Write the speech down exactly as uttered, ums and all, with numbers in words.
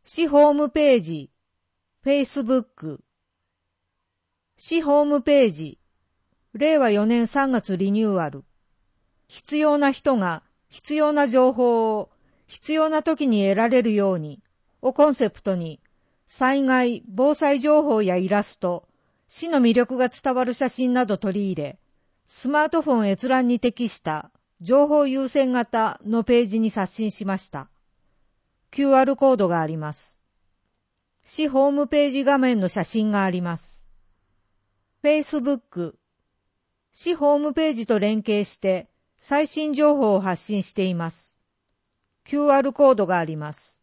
市ホームページ、Facebook。市ホームページ、れいわよねんさんがつリニューアル。必要な人が必要な情報を必要な時に得られるようにをコンセプトに、災害・防災情報やイラスト、市の魅力が伝わる写真など取り入れ、スマートフォン閲覧に適した情報優先型のページに刷新しました。キューアール コードがあります。市ホームページ画面の写真があります。Facebook、市ホームページと連携して最新情報を発信しています。キューアール コードがあります。